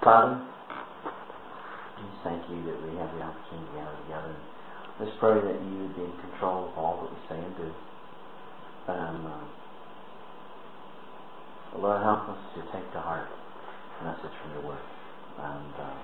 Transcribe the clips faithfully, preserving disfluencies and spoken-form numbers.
Father, just thank you that we have the opportunity to gather together. Let's pray that you would be in control of all that we say and do. Um, uh, Lord, help us to take to heart the message from your word. And uh,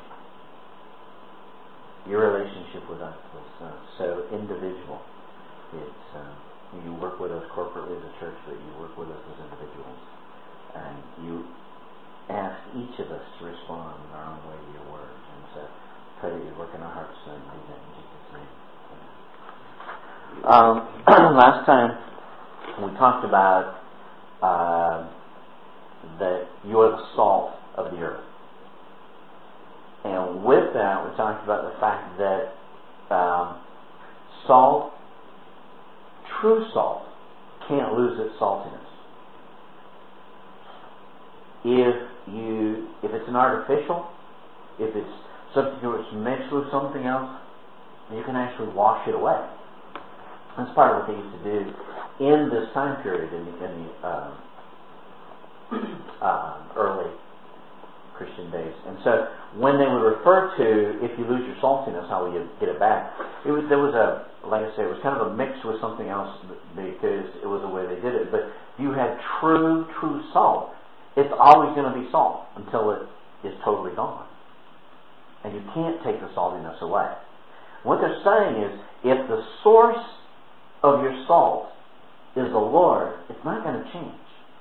your relationship with us was uh, so individual. It's uh, you work with us corporately as a church, but you work with us as individuals. And you ask each of us to respond in our own way to your word. And so pray that you work in our hearts and do that in Jesus' name. Um, last time we talked about uh, that you are the salt of the earth. And with that, we talked about the fact that um, salt, true salt, can't lose its saltiness. If you, if it's an artificial, if it's something that's mixed with something else, you can actually wash it away. That's part of what they used to do in this time period in the, in the uh, uh, early Christian days. And so when they would refer to if you lose your saltiness, how will you get it back? It was, there was a, like I say, it was kind of a mix with something else because it was the way they did it. But you had true, true salt. It's always going to be salt until it is totally gone. And you can't take the saltiness away. What they're saying is, if the source of your salt is the Lord, it's not going to change.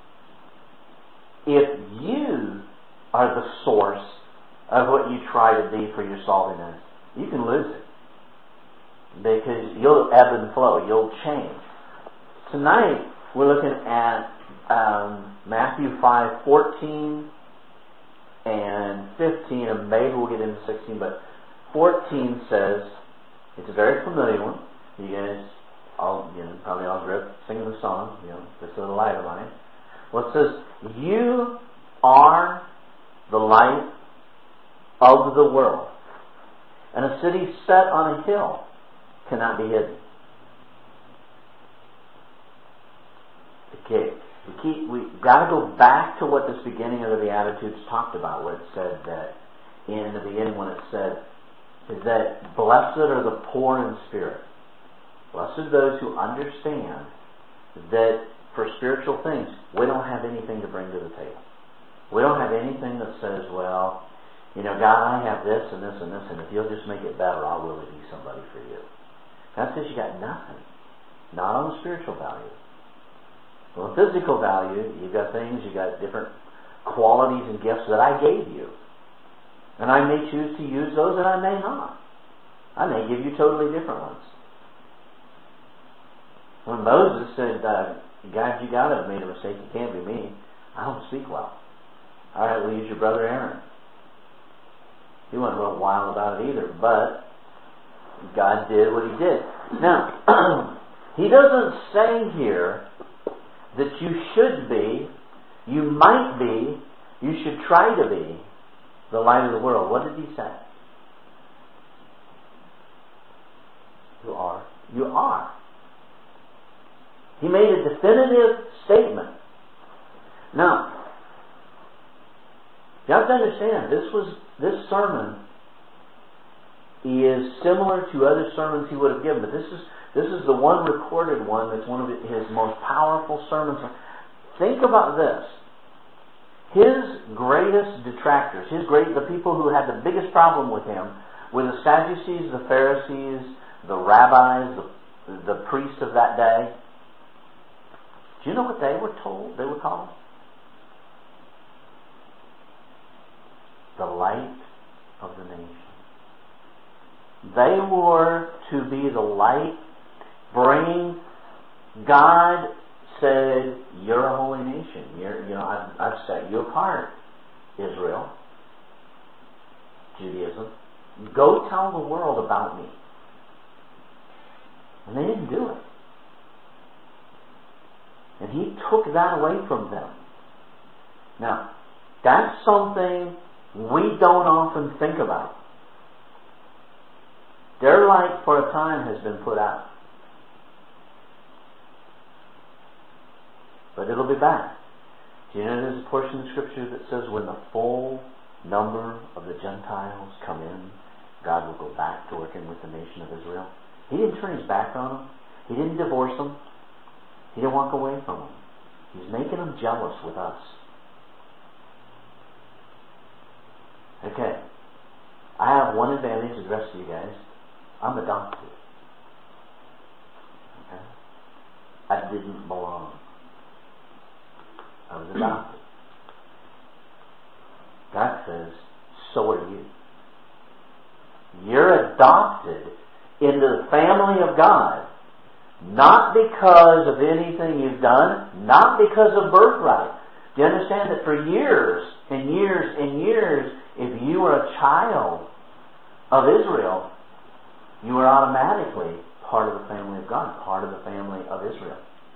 If you are the source of what you try to be for your saltiness, you can lose it. Because you'll ebb and flow. You'll change. Tonight, we're looking at um, Matthew five fourteen and fifteen, and maybe we'll get into sixteen, but fourteen says, it's a very familiar one. You guys all, you know, probably all grew up singing the song, you know, This Little Light of Mine. Well, it says, you are the light of the world. And a city set on a hill cannot be hidden. Okay, we keep, we got to go back to what this beginning of the Beatitudes talked about, where it said that, in the beginning when it said, is that blessed are the poor in spirit. Blessed are those who understand that for spiritual things, we don't have anything to bring to the table. We don't have anything that says, well, you know, God, I have this and this and this, and if you'll just make it better, I'll really be somebody for you. God says you got nothing. Not on the spiritual value. On the physical value, you've got things, you've got different qualities and gifts that I gave you. And I may choose to use those and I may not. I may give you totally different ones. When Moses said, uh, God, you got to have made a mistake, you can't be me. I don't speak well. All right, we'll use your brother Aaron. He wasn't real wild about it either, but God did what he did. Now, he doesn't say here that you should be, you might be, you should try to be the light of the world. What did he say? You are. You are. He made a definitive statement. Now, you have to understand, this was this sermon is similar to other sermons he would have given, but this is this is the one recorded one that's one of his most powerful sermons. Think about this. His greatest detractors, his great the people who had the biggest problem with him were the Sadducees, the Pharisees, the rabbis, the, the priests of that day. Do you know what they were told? They were called? The light of the nation. They were to be the light, bring. God said, you're a holy nation. You're, you know, I've, I've set you apart, Israel, Judaism. Go tell the world about me. And they didn't do it. And he took that away from them. Now, that's something we don't often think about. Their light for a time has been put out. But it'll be back. Do you know there's a portion of Scripture that says when the full number of the Gentiles come in, God will go back to working with the nation of Israel. He didn't turn his back on them. He didn't divorce them. He didn't walk away from them. He's making them jealous with us. Okay. I have one advantage to the rest of you guys. I'm adopted. Okay? I didn't belong. I was adopted. God says, so are you. You're adopted into the family of God, not because of anything you've done, not because of birthright. Do you understand that for years and years and years, if you were a child of Israel, you were automatically part of the family of God, part of the family of Israel.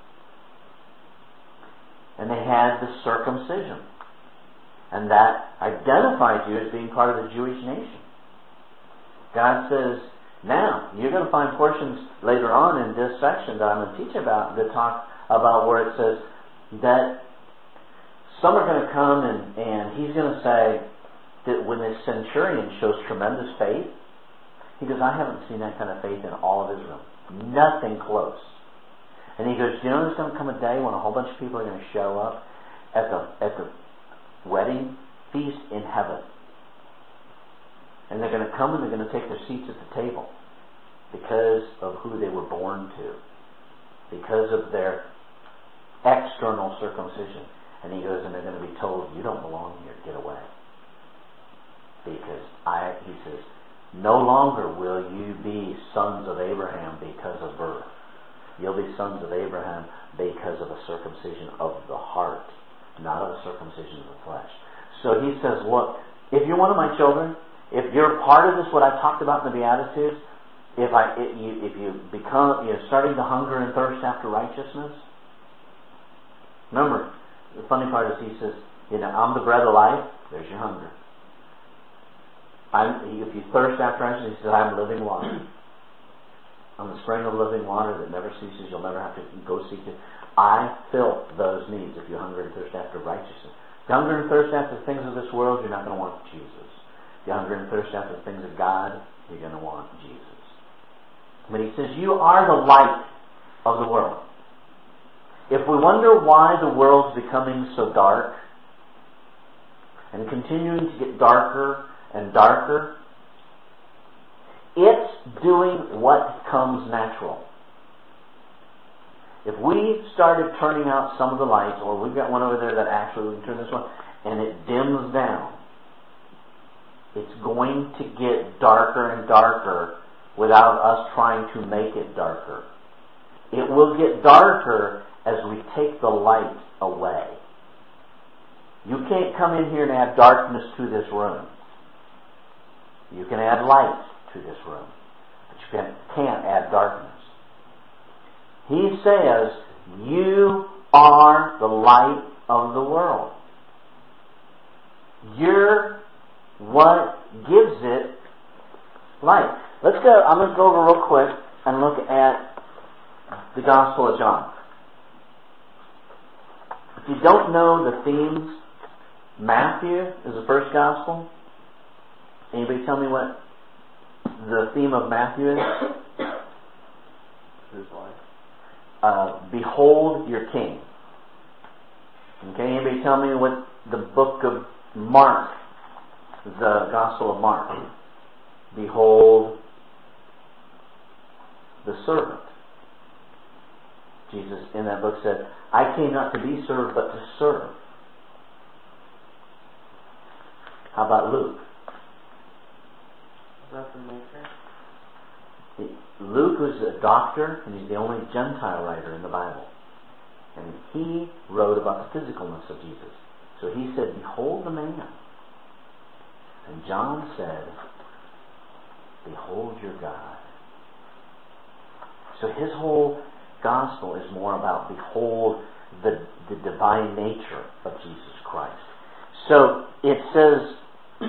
And they had the circumcision. And that identified you as being part of the Jewish nation. God says, now, you're going to find portions later on in this section that I'm going to teach about that talk about where it says that some are going to come and, and he's going to say that when this centurion shows tremendous faith, he goes, I haven't seen that kind of faith in all of Israel. Nothing close. And he goes, you know there's going to come a day when a whole bunch of people are going to show up at the at the wedding feast in heaven. And they're going to come and they're going to take their seats at the table because of who they were born to, because of their external circumcision. And he goes, and they're going to be told, you don't belong here, get away. Because I, he says, no longer will you be sons of Abraham because of birth. You'll be sons of Abraham because of a circumcision of the heart, not of a circumcision of the flesh. So he says, look, if you're one of my children, if you're part of this, what I talked about in the Beatitudes, if I, if you, if you become, you're starting to hunger and thirst after righteousness, remember, the funny part is he says, you know, I'm the bread of life, there's your hunger. I'm, if you thirst after righteousness, he says, I'm living water. I'm the spring of living water that never ceases, you'll never have to go seek it. I fill those needs if you hunger and thirst after righteousness. If you hunger and thirst after the things of this world, you're not going to want Jesus. If you hunger and thirst after the things of God, you're going to want Jesus. But he says, you are the light of the world. If we wonder why the world's becoming so dark and continuing to get darker and darker, it's doing what comes natural. If we started turning out some of the lights, or we've got one over there that actually, we can turn this one, and it dims down, it's going to get darker and darker without us trying to make it darker. It will get darker as we take the light away. You can't come in here and add darkness to this room. You can add light to this room, but you can't, can't add darkness. He says, you are the light of the world. You're what gives it light. Let's go, I'm going to go over real quick and look at the Gospel of John. If you don't know the themes, Matthew is the first Gospel. Anybody tell me what the theme of Matthew is? His life. Uh, Behold your King. Okay, anybody tell me what the book of Mark, the Gospel of Mark? Behold the servant. Jesus in that book said, I came not to be served, but to serve. How about Luke? Is that the nature? Luke was a doctor, and he's the only Gentile writer in the Bible. And he wrote about the physicalness of Jesus. So he said, behold the man. And John said, behold your God. So his whole gospel is more about behold the, the divine nature of Jesus Christ. So it says,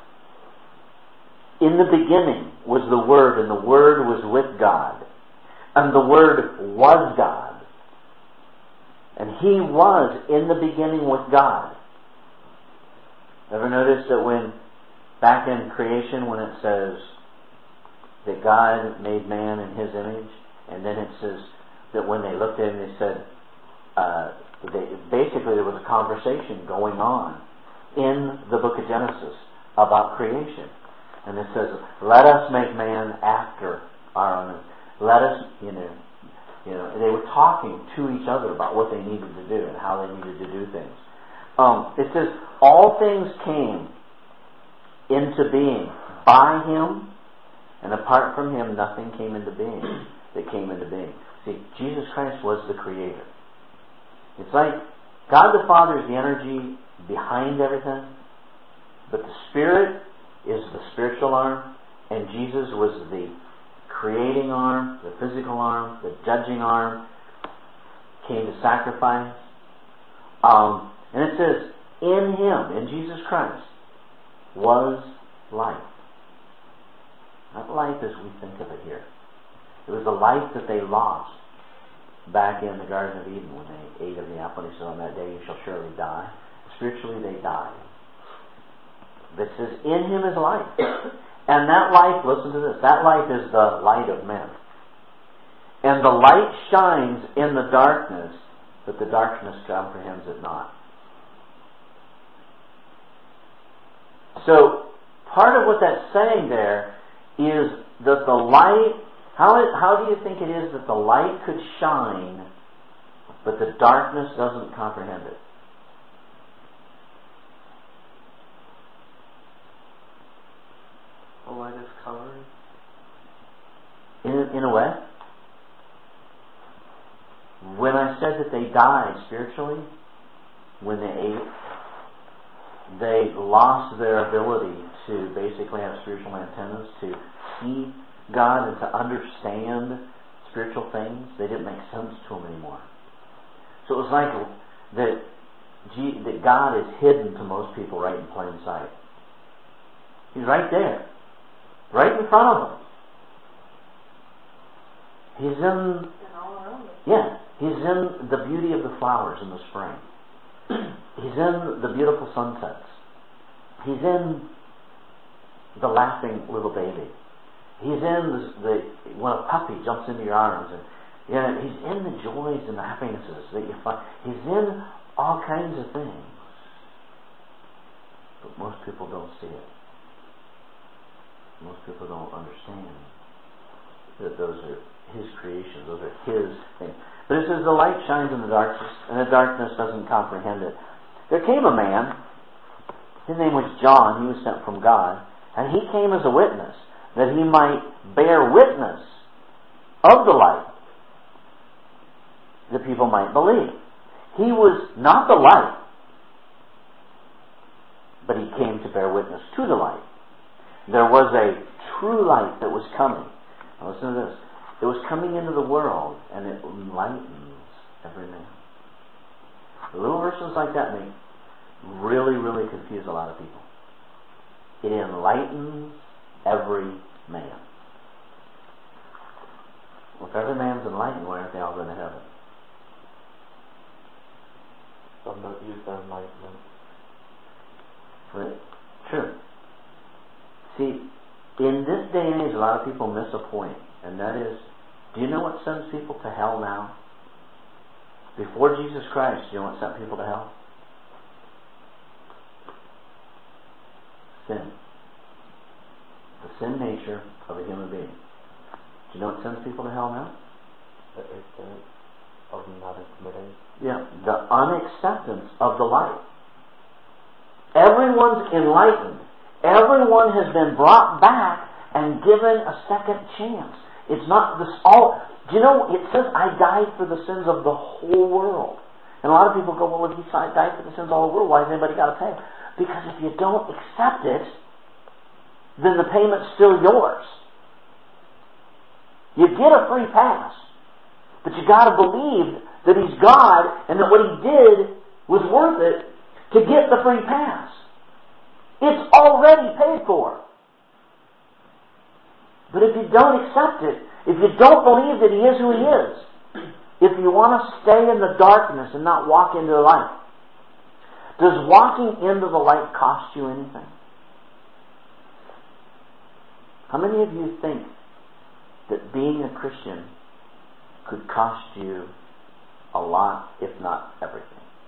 in the beginning was the Word, and the Word was with God, and the Word was God, and He was in the beginning with God. Ever notice that when, back in creation, when it says that God made man in His image, and then it says that when they looked at him, they said, uh, they, basically there was a conversation going on in the book of Genesis about creation. And it says, let us make man after our own. Let us, you know, you know, they were talking to each other about what they needed to do and how they needed to do things. Um, it says, all things came into being by Him, and apart from Him, nothing came into being that came into being. See, Jesus Christ was the Creator. It's like God the Father is the energy behind everything, but the Spirit is the spiritual arm, and Jesus was the creating arm, the physical arm, the judging arm, came to sacrifice. Um, and it says, in Him, in Jesus Christ, was life. Not life as we think of it here. It was the life that they lost back in the Garden of Eden when they ate of the apple. He said, on that day you shall surely die. Spiritually they died. But it says, in Him is life. And that life, listen to this, that life is the light of men. And the light shines in the darkness, but the darkness comprehends it not. So, part of what that's saying there is that the light, how, it, how do you think it is that the light could shine, but the darkness doesn't comprehend it? The light is covered. In, in a way. When I said that they died spiritually, when they ate, they lost their ability to basically have spiritual antennas, to see God and to understand spiritual things. They didn't make sense to them anymore. So it was like that, G, that God is hidden to most people right in plain sight. He's right there. Right in front of them. He's in... Yeah. He's in the beauty of the flowers in the spring. He's in the beautiful sunsets. He's in the laughing little baby. He's in the, the when a puppy jumps into your arms, and you know, he's in the joys and the happinesses that you find. He's in all kinds of things, but most people don't see it. Most people don't understand that those are His creations. Those are His things. But it says the light shines in the darkness, and the darkness doesn't comprehend it. There came a man, his name was John, he was sent from God, and he came as a witness, that he might bear witness of the light, that people might believe. He was not the light, but he came to bear witness to the light. There was a true light that was coming. Now listen to this. It was coming into the world, and it enlightens every man. Little verses like that make really, really confuse a lot of people. It enlightens every man. Well, if every man's enlightened, why aren't they all going to heaven? Some don't use their enlightenment. Right? True. See, in this day and age, a lot of people miss a point, and that is, do you know what sends people to hell now? Before Jesus Christ, do you know what sent people to hell? Sin. The sin nature of a human being. Do you know what sends people to hell now? The ignorance of not admitting. Yeah, the unacceptance of the light. Everyone's enlightened. Everyone has been brought back and given a second chance. It's not this all. Do you know, it says, I died for the sins of the whole world. And a lot of people go, well, if He died for the sins of the whole world, why has anybody got to pay? Because if you don't accept it, then the payment's still yours. You get a free pass. But you got to believe that He's God and that what He did was worth it to get the free pass. It's already paid for. But if you don't accept it, if you don't believe that He is who He is, if you want to stay in the darkness and not walk into the light, Does walking into the light cost you anything? How many of you think that being a Christian could cost you a lot, if not everything?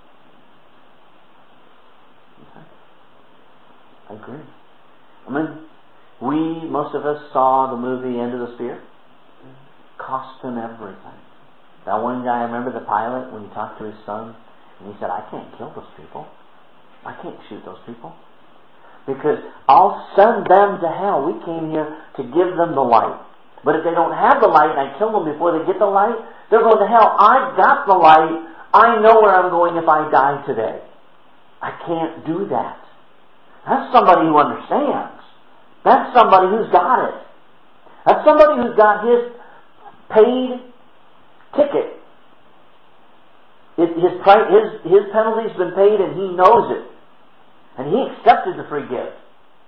Okay. I agree. I mean, we, most of us saw the movie End of the Spear. Cost him everything. That one guy, I remember the pilot, when he talked to his son, and he said, I can't kill those people. I can't shoot those people. Because I'll send them to hell. We came here to give them the light. But if they don't have the light and I kill them before they get the light, they're going to hell. I've got the light. I know where I'm going if I die today. I can't do that. That's somebody who understands. That's somebody who's got it. That's somebody who's got his paid ticket. It, his, his, his penalty's been paid and he knows it. And he accepted the free gift.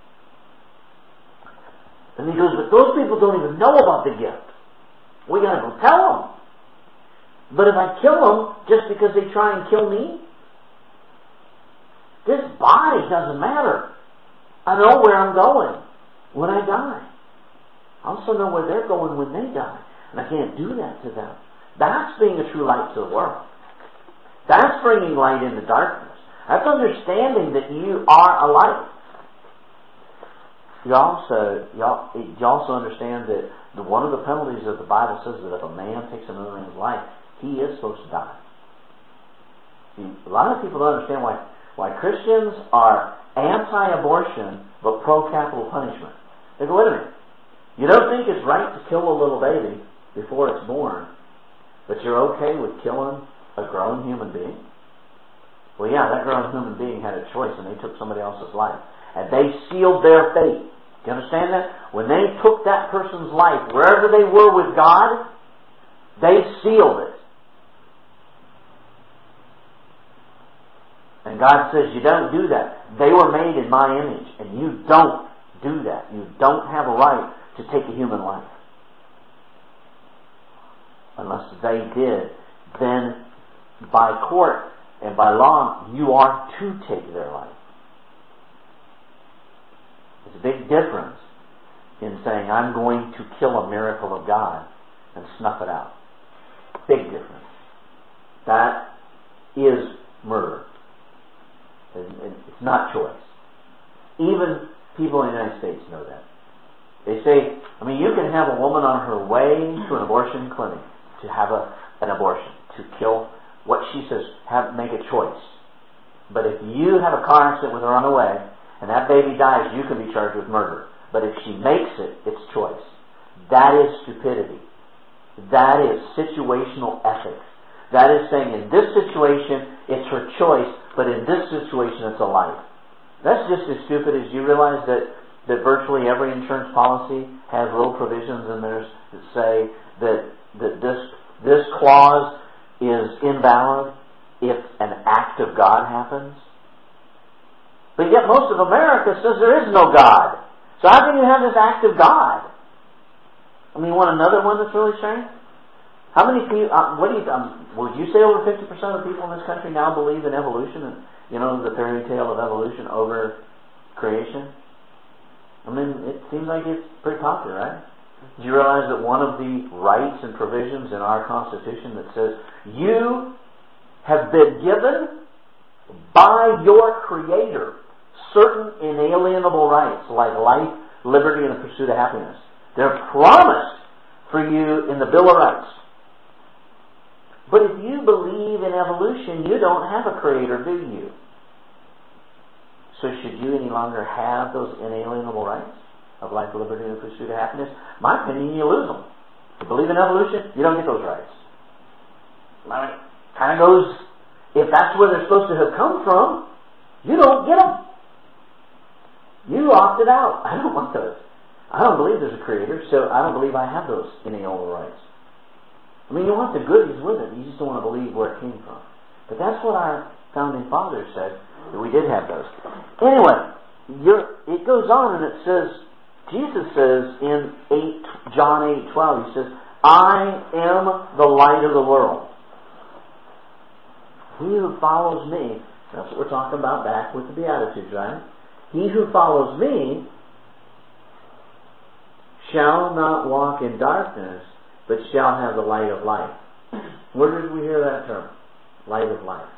And he goes, but those people don't even know about the gift. We gotta go tell them. But if I kill them just because they try and kill me, this body doesn't matter. I know where I'm going when I die. I also know where they're going when they die. And I can't do that to them. That's being a true light to the world. That's bringing light into darkness. That's understanding that you are a light. You also, you also understand that the, one of the penalties that the Bible says that if a man takes another man's life, he is supposed to die. See, a lot of people don't understand why, why Christians are anti-abortion but pro-capital punishment. They go, wait a minute. You don't think it's right to kill a little baby before it's born, but you're okay with killing a grown human being? Well, yeah, that grown human being had a choice and they took somebody else's life. And they sealed their fate. Do you understand that? When they took that person's life, wherever they were with God, they sealed it. And God says, you don't do that. They were made in my image, and you don't do that. You don't have a right to take a human life. Unless they did, then by court and by law, you are to take their life. There's a big difference in saying, I'm going to kill a miracle of God and snuff it out. Big difference. That is murder. It's not choice. Even people in the United States know that. They say, I mean, you can have a woman on her way to an abortion clinic to have a, an abortion, to kill what she says, have make a choice. But if you have a car accident with her on the way, and that baby dies, you can be charged with murder. But if she makes it, it's choice. That is stupidity. That is situational ethics. That is saying, in this situation, it's her choice, but in this situation, it's a life. That's just as stupid as you realize that, that virtually every insurance policy has little provisions in there that say that, that this, this clause is invalid if an act of God happens. But yet most of America says there is no God. So how can you have this act of God? I mean, want another one that's really strange? How many people, uh, what do you, um, would you say over fifty percent of the people in this country now believe in evolution and, you know, the fairy tale of evolution over creation? I mean, it seems like it's pretty popular, right? Do you realize that one of the rights and provisions in our Constitution that says you have been given by your Creator certain inalienable rights like life, liberty, and the pursuit of happiness. They're promised for you in the Bill of Rights. But if you believe in evolution, you don't have a Creator, do you? So should you any longer have those inalienable rights of life, liberty, and the pursuit of happiness? My opinion, you lose them. If you believe in evolution, you don't get those rights. I mean, kind of goes, if that's where they're supposed to have come from, you don't get them. You opted out. I don't want those. I don't believe there's a Creator, so I don't believe I have those inalienable rights. I mean, you want the goodies with it. You just don't want to believe where it came from. But that's what our founding fathers said, that we did have those. Anyway, you're, it goes on and it says, Jesus says in eight, John eight twelve, He says, I am the light of the world. He who follows me That's what we're talking about back with the Beatitudes, right? He who follows me shall not walk in darkness, but shall have the light of life. Where did we hear that term? Light of life.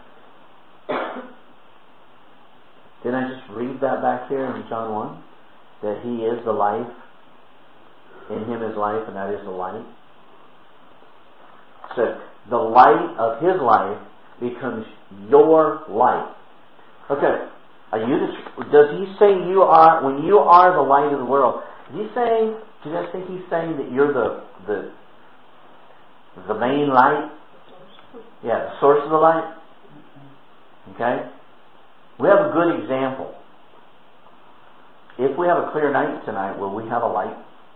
Didn't I just read that back here in John one? That He is the life. In Him is life, and that is the light. So, the light of His life becomes your light. Okay. Are you? Does He say you are, when you are the light of the world, is He saying, do you guys think He's saying that you're the, the, the main light? Yeah, the source of the light? Okay? We have a good example. If we have a clear night tonight, will we have a light?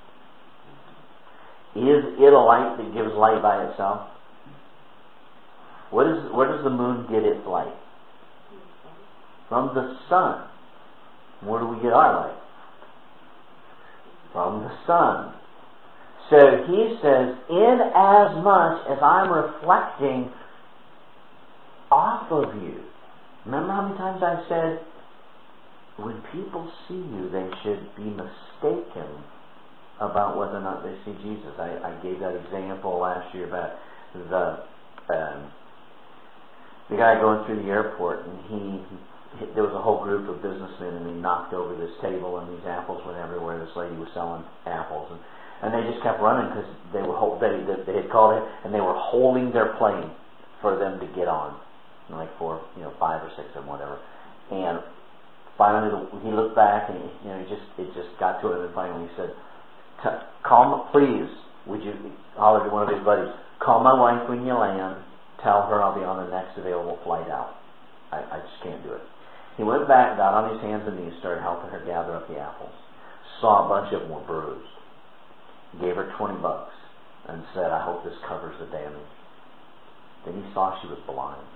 Is it a light that gives light by itself? What is, where does the moon get its light? From the sun. Where do we get our light? From the sun. So he says, in as much as I'm reflecting off of you. Remember how many times I said, when people see you, they should be mistaken about whether or not they see Jesus. I, I gave that example last year about the um, the guy going through the airport, and he, he there was a whole group of businessmen, and he knocked over this table, and these apples went everywhere. This lady was selling apples, and, and they just kept running because they were they they had called in, and they were holding their plane for them to get on, like for you know five or six of them, whatever, and. Finally, he looked back, and you know, he just it just got to him, and finally he said, "Call, please, would you holler to one of his buddies? Call my wife when you land. Tell her I'll be on the next available flight out. I, I just can't do it." He went back, got on his hands and knees, started helping her gather up the apples. Saw a bunch of them were bruised. Gave her twenty bucks and said, "I hope this covers the damage." Then he saw she was blind,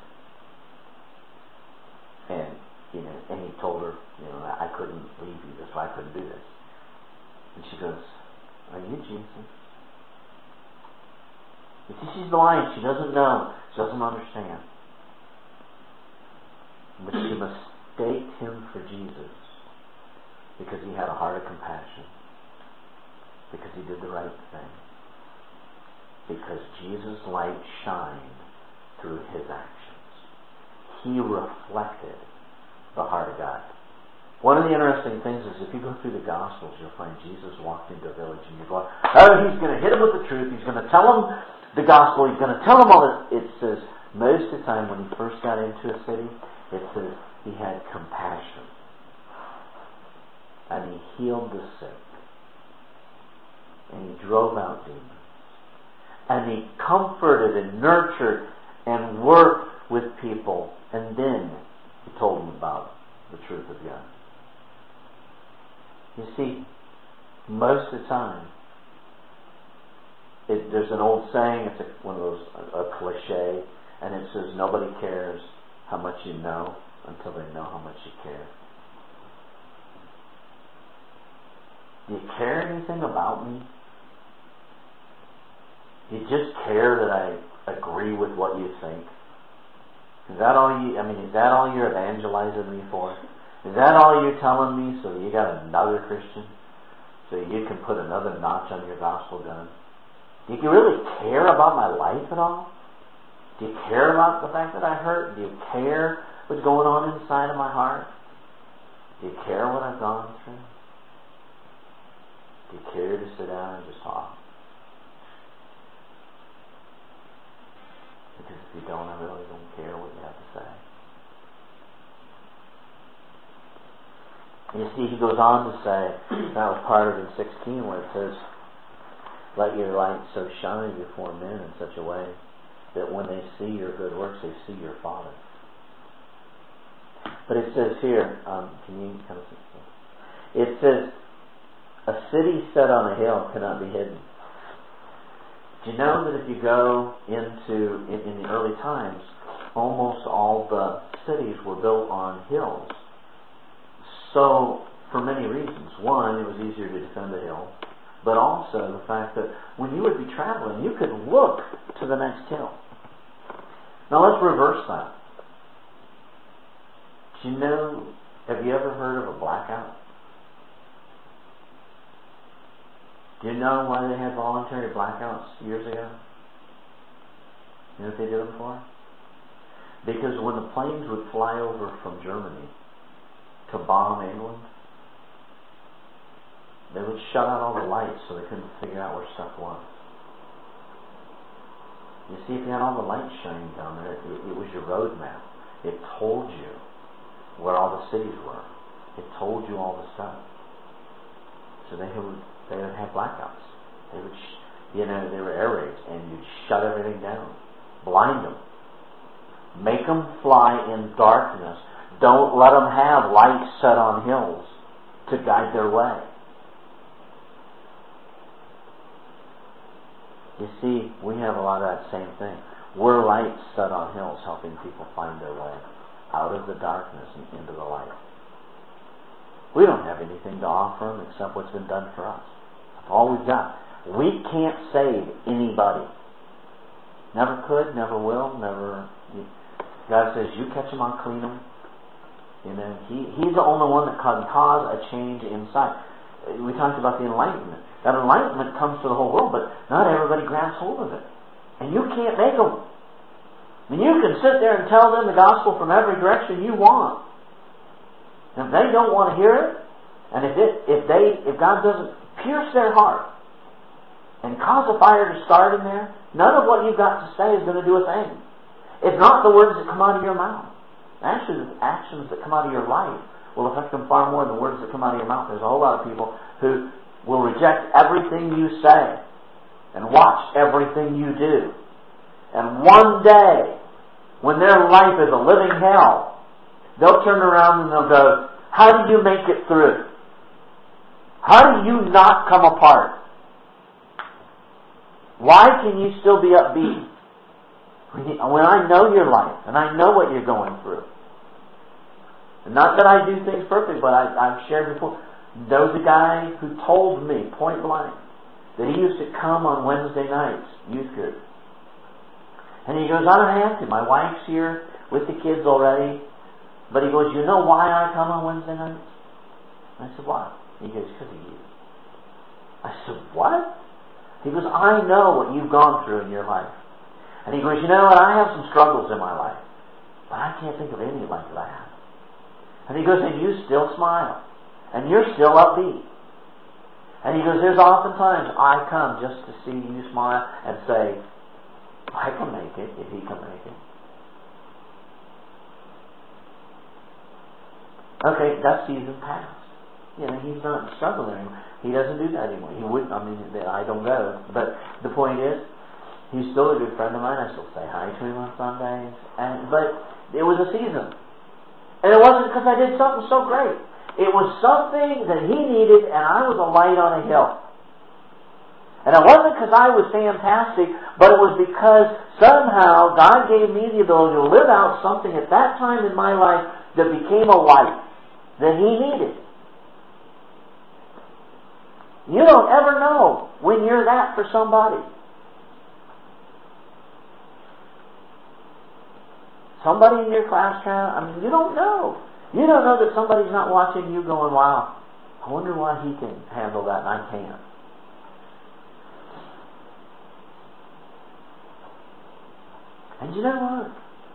and. You know, and he told her, you know, I couldn't leave you this way, I couldn't do this. And she goes, "Are you Jesus?" You see, she's blind, she doesn't know, she doesn't understand. But she mistaked him for Jesus because he had a heart of compassion, because he did the right thing, because Jesus' light shined through his actions. He reflected the heart of God. One of the interesting things is if you go through the Gospels, you'll find Jesus walked into a village and you're going, oh, he's going to hit him with the truth, he's going to tell him the gospel, he's going to tell him all this. It says, most of the time when he first got into a city, it says he had compassion. And he healed the sick. And he drove out demons. And he comforted and nurtured and worked with people. And then he told them about the truth of God. You see, most of the time, it, there's an old saying, it's a, one of those, a, a cliche, and it says, nobody cares how much you know until they know how much you care. Do you care anything about me? Do you just care that I agree with what you think? Is that all you, I mean, is that all you're evangelizing me for? Is that all you're telling me so that you got another Christian? So you can put another notch on your gospel gun? Do you really care about my life at all? Do you care about the fact that I hurt? Do you care what's going on inside of my heart? Do you care what I've gone through? Do you care to sit down and just talk? Because if you don't, I really don't care what you have to say. You see, he goes on to say, that was part of in sixteen where it says, let your light so shine before men in such a way that when they see your good works, they see your Father. But it says here, um, can you kind of see? It says, a city set on a hill cannot be hidden. Do you know that if you go into, in, in the early times, almost all the cities were built on hills. So, for many reasons. One, it was easier to defend a hill. But also the fact that when you would be traveling, you could look to the next hill. Now let's reverse that. Do you know, have you ever heard of a blackout? Do you know why they had voluntary blackouts years ago? You know what they did them for? Because when the planes would fly over from Germany to bomb England, they would shut out all the lights so they couldn't figure out where stuff was. You see, if you had all the lights shining down there, it, it was your road map. It told you where all the cities were. It told you all the stuff. So they would they would have blackouts. They would, sh- you know, they were air raids, and you'd shut everything down, blind them, make them fly in darkness. Don't let them have lights set on hills to guide their way. You see, we have a lot of that same thing. We're lights set on hills, helping people find their way out of the darkness and into the light. We don't have anything to offer them except what's been done for us. That's all we've got. We can't save anybody. Never could, never will, never. God says, you catch them, I'll clean them. You know, he, He's the only one that can cause a change inside. We talked about the enlightenment. That enlightenment comes to the whole world, but not everybody grabs hold of it. And you can't make them. I mean, you can sit there and tell them the gospel from every direction you want. And if they don't want to hear it, and if it, if they, if God doesn't pierce their heart and cause a fire to start in there, none of what you've got to say is going to do a thing. It's not the words that come out of your mouth. Actually, the actions that come out of your life will affect them far more than the words that come out of your mouth. There's a whole lot of people who will reject everything you say and watch everything you do. And one day, when their life is a living hell, they'll turn around and they'll go, how do you make it through? How do you not come apart? Why can you still be upbeat? When I know your life, and I know what you're going through. And not that I do things perfect, but I, I've shared before. There was a guy who told me, point blank, that he used to come on Wednesday nights, youth group. And he goes, I don't have to. My wife's here with the kids already. But he goes, you know why I come on Wednesday nights? I said, why? He goes, because of you. I said, what? He goes, I know what you've gone through in your life. And he goes, you know what? I have some struggles in my life. But I can't think of any like that. And he goes, and you still smile. And you're still upbeat. And he goes, there's oftentimes I come just to see you smile and say, I can make it if he can make it. Okay, that season passed. You know, he's not struggling anymore. He doesn't do that anymore. He wouldn't, I mean, I don't go. But the point is, he's still a good friend of mine. I still say hi to him on Sundays. And, but it was a season. And it wasn't because I did something so great. It was something that he needed, and I was a light on a hill. And it wasn't because I was fantastic, but it was because somehow God gave me the ability to live out something at that time in my life that became a light that he needed. You don't ever know when you're that for somebody. Somebody in your class, I mean, you don't know. You don't know that somebody's not watching you going, wow, I wonder why he can handle that and I can't. And you know what?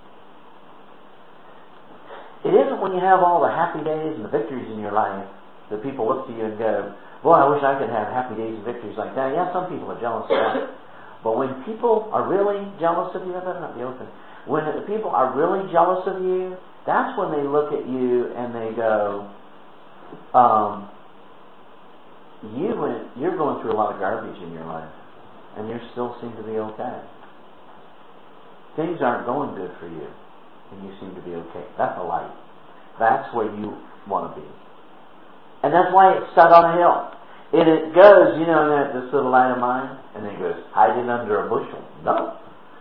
It isn't when you have all the happy days and the victories in your life that people look to you and go, boy, I wish I could have happy days and victories like that. Yeah, some people are jealous of that. But when people are really jealous of you, I better not be open. When people are really jealous of you, that's when they look at you and they go, um, you went, you're going through a lot of garbage in your life, and you still seem to be okay. Things aren't going good for you, and you seem to be okay. That's a light. That's where you want to be. And that's why it's set on a hill. And it goes, you know, that this little light of mine, and it goes, hiding under a bushel. No.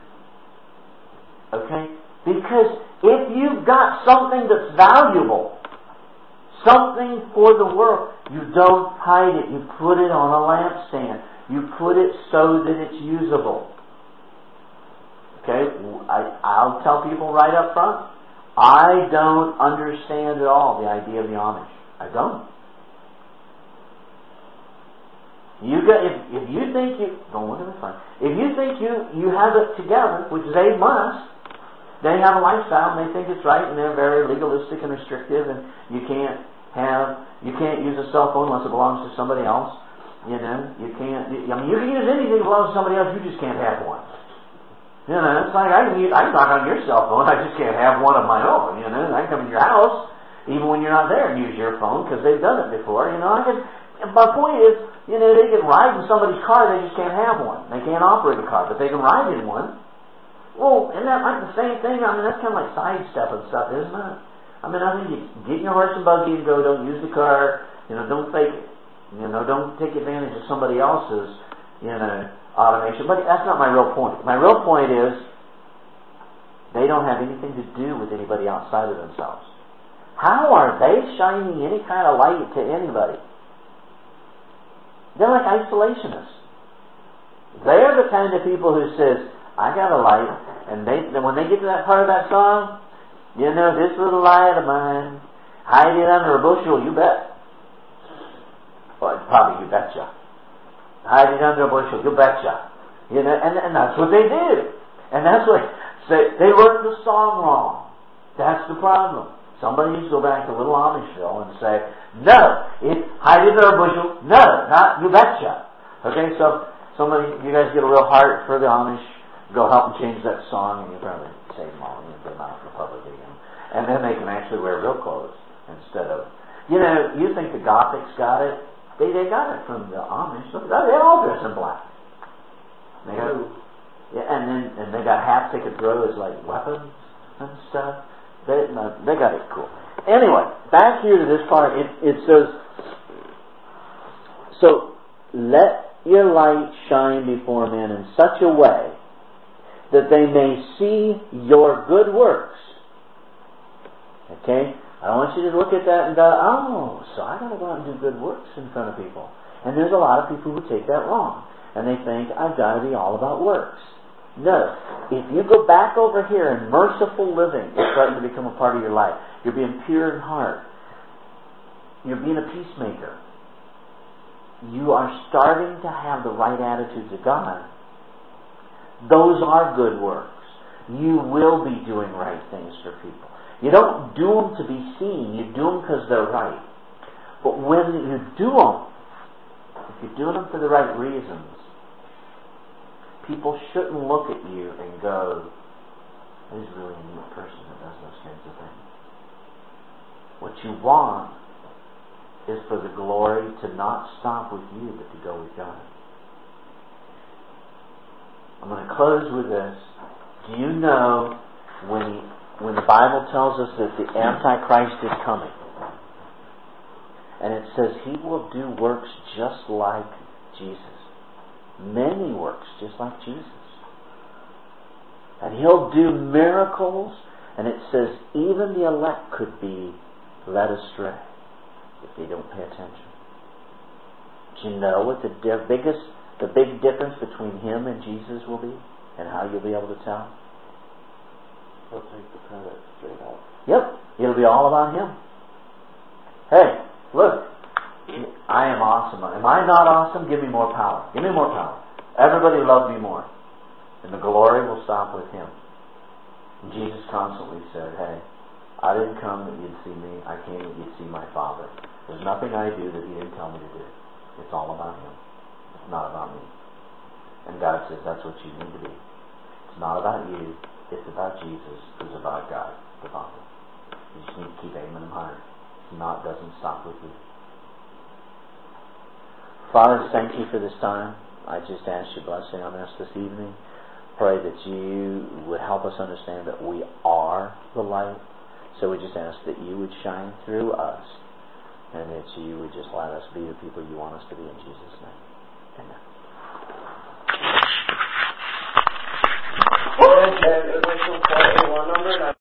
Okay? Because if you've got something that's valuable, something for the world, you don't hide it. You put it on a lampstand. You put it so that it's usable. Okay? I, I'll tell people right up front, I don't understand at all the idea of the Amish. I don't. You got, if, if you think you don't look at this line. If you think you, you have it together, which they must, they have a lifestyle and they think it's right and they're very legalistic and restrictive and you can't have you can't use a cell phone unless it belongs to somebody else. You know, you can't I mean you can use anything that belongs to somebody else, you just can't have one. You know, it's like I can use, I can talk on your cell phone, I just can't have one of my own, you know. I can come in your house even when you're not there and use your phone because they've done it before, you know. I can my point is, you know, they can ride in somebody's car, they just can't have one. They can't operate a car, but they can ride in one. Well, isn't that like the same thing? I mean, that's kind of like sidestepping stuff, isn't it? I mean, I think you get in your horse and buggy and go, don't use the car, you know, don't fake it. You know, don't take advantage of somebody else's, you know, automation. But that's not my real point. My real point is, they don't have anything to do with anybody outside of themselves. How are they shining any kind of light to anybody? They're like isolationists. They're the kind of people who says, I got a light, and they when they get to that part of that song, you know, this little light of mine, hide it under a bushel, you bet. Well, probably you betcha. Hide it under a bushel, you betcha. You know, and, and that's what they did. And that's what, say, they learned the song wrong. That's the problem. Somebody needs to go back to Little Amishville and say, no, it, hide it under a bushel, no, not you betcha. Okay, so somebody, you guys get a real heart for the Amish, go help them change that song, and you probably save them all and get them out in the public again. And then they can actually wear real clothes instead of, you know, you think the Gothics got it? They they got it from the Amish. Look, they all dress in black. They got, yeah, and then and they got hats they could throw as like weapons and stuff. They no, they got it cool. Anyway, back here to this part, it it says, so let your light shine before men in such a way that they may see your good works. Okay? I don't want you to look at that and go, oh, so I got to go out and do good works in front of people. And there's a lot of people who take that wrong. And they think, I've got to be all about works. No. If you go back over here and merciful living is starting to become a part of your life, you're being pure in heart, you're being a peacemaker, you are starting to have the right attitudes of God, those are good works. You will be doing right things for people. You don't do them to be seen. You do them because they're right. But when you do them, if you're doing them for the right reasons, people shouldn't look at you and go, "He's really a neat person that does those kinds of things." What you want is for the glory to not stop with you, but to go with God. I'm going to close with this. Do you know when when the Bible tells us that the Antichrist is coming, and it says he will do works just like Jesus, many works just like Jesus, and he'll do miracles, and it says even the elect could be led astray if they don't pay attention. Do you know what the di- biggest The big difference between him and Jesus will be, and how you'll be able to tell? He'll take the credit straight up. Yep, it'll be all about him. Hey, look, I am awesome. Am I not awesome? Give me more power. Give me more power. Everybody love me more. And the glory will stop with him. And Jesus constantly said, hey, I didn't come that you'd see me. I came that you'd see my Father. There's nothing I do that he didn't tell me to do. It's all about him. Not about me. And God says that's what you need to be. It's not about you. It's about Jesus, who's about God, the Father. You just need to keep aiming him higher. It's not doesn't stop with you. Father, thank you for this time. I just ask your blessing on us this evening. Pray that you would help us understand that we are the light. So we just ask that you would shine through us, and that you would just let us be the people you want us to be in Jesus' name. Amen. And, and,